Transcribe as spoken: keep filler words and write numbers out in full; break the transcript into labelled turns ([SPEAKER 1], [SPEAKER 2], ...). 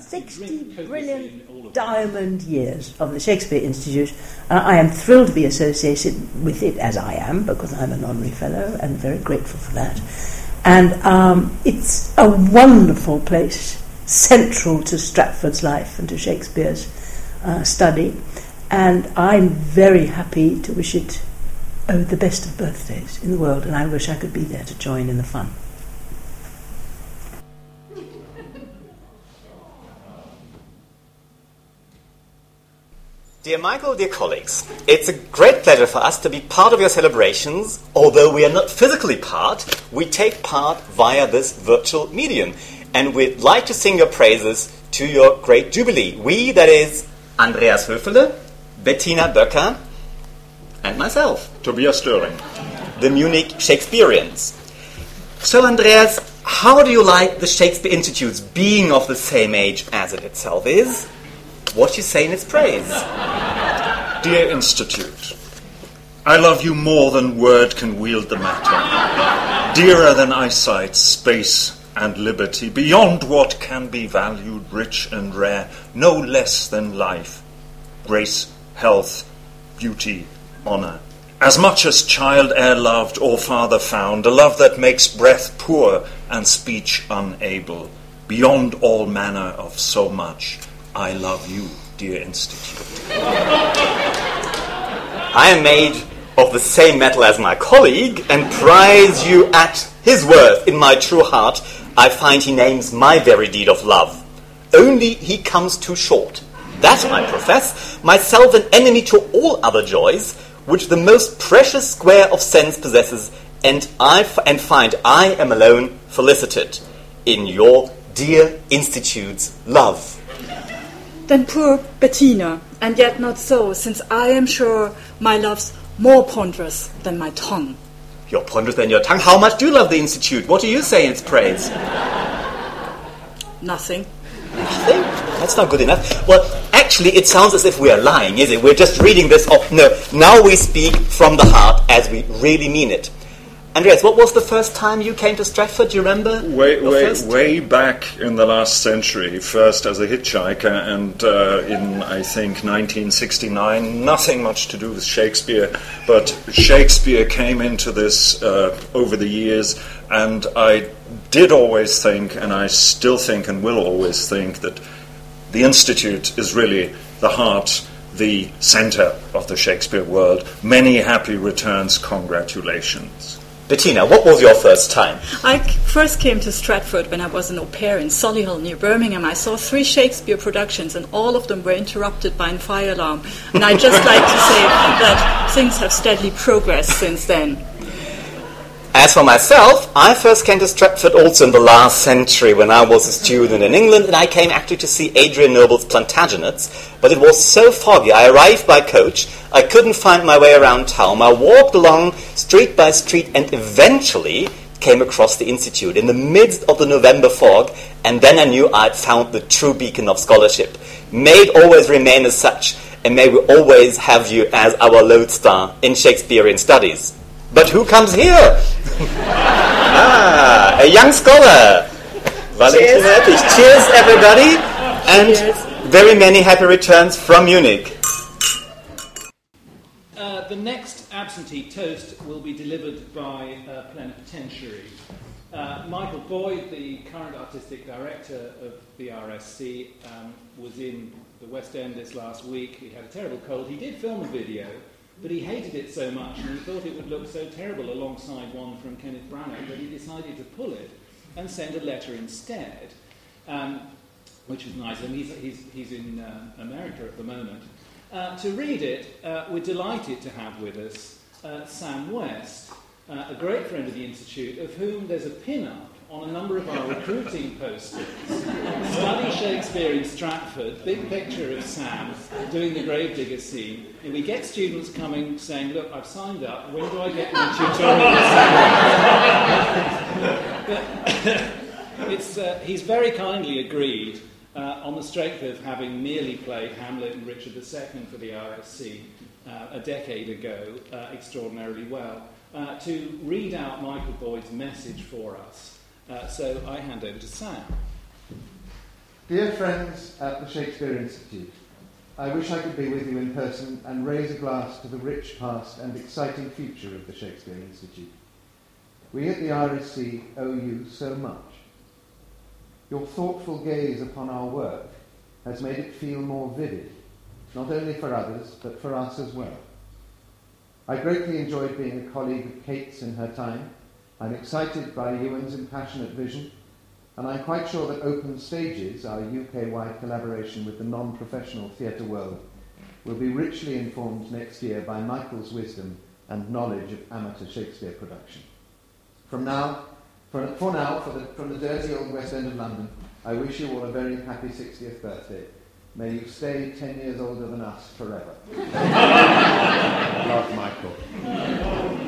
[SPEAKER 1] sixty brilliant diamond years of the Shakespeare Institute. Uh, I am thrilled to be associated with it, as I am, because I'm an honorary fellow, and very grateful for that. And um, it's a wonderful place, central to Stratford's life and to Shakespeare's uh, study. And I'm very happy to wish it oh, the best of birthdays in the world, and I wish I could be there to join in the fun.
[SPEAKER 2] Dear Michael, dear colleagues, it's a great pleasure for us to be part of your celebrations. Although we are not physically part, we take part via this virtual medium. And we'd like to sing your praises to your great jubilee. We, that is, Andreas Höfele, Bettina Böcker, and myself,
[SPEAKER 3] Tobias Störing,
[SPEAKER 2] the Munich Shakespeareans. So, Andreas, how do you like the Shakespeare Institute's being of the same age as it itself is? What you say in its praise?
[SPEAKER 3] Dear Institute, I love you more than word can wield the matter. Dearer than eyesight, space, and liberty, beyond what can be valued, rich and rare, no less than life, grace, health, beauty, honour. As much as child e'er loved or father found, a love that makes breath poor and speech unable, beyond all manner of so much, I love you, dear Institute.
[SPEAKER 2] I am made of the same metal as my colleague and prize you at his worth. In my true heart, I find he names my very deed of love. Only he comes too short. That I profess, myself an enemy to all other joys, which the most precious square of sense possesses, and I f- and find I am alone felicited in your dear Institute's love.
[SPEAKER 4] Then poor Bettina, and yet not so, since I am sure my love's more ponderous than my tongue.
[SPEAKER 2] You're ponderous than your tongue? How much do you love the Institute? What do you say in its praise?
[SPEAKER 4] Nothing.
[SPEAKER 2] Nothing? That's not good enough. Well, actually, it sounds as if we are lying, is it? We're just reading this off. No, now we speak from the heart as we really mean it. Andreas, what was the first time you came to Stratford? Do you remember?
[SPEAKER 3] Way, way, way back in the last century, first as a hitchhiker, and uh, in, I think, nineteen sixty-nine, nothing much to do with Shakespeare, but Shakespeare came into this uh, over the years, and I did always think, and I still think and will always think, that the Institute is really the heart, the centre of the Shakespeare world. Many happy returns, congratulations.
[SPEAKER 2] Bettina, what was your first time?
[SPEAKER 4] I first came to Stratford when I was an au pair in Solihull near Birmingham. I saw three Shakespeare productions and all of them were interrupted by a fire alarm. And I'd just like to say that things have steadily progressed since then.
[SPEAKER 2] As for myself, I first came to Stratford also in the last century when I was a student in England, and I came actually to see Adrian Noble's Plantagenets, but it was so foggy. I arrived by coach, I couldn't find my way around town. I walked along street by street and eventually came across the Institute in the midst of the November fog, and then I knew I'd found the true beacon of scholarship. May it always remain as such, and may we always have you as our lodestar in Shakespearean studies. But who comes here? ah, a young scholar. Valentina Eppich. Cheers, everybody. And Cheers. Very many happy returns from Munich.
[SPEAKER 5] Uh, the next absentee toast will be delivered by uh, plenipotentiary. Uh, Michael Boyd, the current artistic director of the R S C, um, was in the West End this last week. He had a terrible cold. He did film a video, but he hated it so much and he thought it would look so terrible alongside one from Kenneth Branagh that he decided to pull it and send a letter instead, um, which was nice. And he's, he's, he's in uh, America at the moment. Uh, to read it, uh, we're delighted to have with us uh, Sam West, uh, a great friend of the Institute, of whom there's a pin-up on a number of our recruiting posters. Study Shakespeare in Stratford, big picture of Sam doing the gravedigger scene. And we get students coming saying, look, I've signed up, when do I get my tutorial? But it's, uh, he's very kindly agreed, uh, on the strength of having merely played Hamlet and Richard the Second for the R S C uh, a decade ago, uh, extraordinarily well, uh, to read out Michael Boyd's message for us. Uh, so I hand over to Sam.
[SPEAKER 6] Dear friends at the Shakespeare Institute, I wish I could be with you in person and raise a glass to the rich past and exciting future of the Shakespeare Institute. We at the R S C owe you so much. Your thoughtful gaze upon our work has made it feel more vivid, not only for others, but for us as well. I greatly enjoyed being a colleague of Kate's in her time. I'm excited by Ewan's impassionate vision, and I'm quite sure that Open Stages, our U K-wide collaboration with the non-professional theatre world, will be richly informed next year by Michael's wisdom and knowledge of amateur Shakespeare production. From now, for, for now, for the, from the dirty old West End of London, I wish you all a very happy sixtieth birthday. May you stay ten years older than us forever. Love, Michael.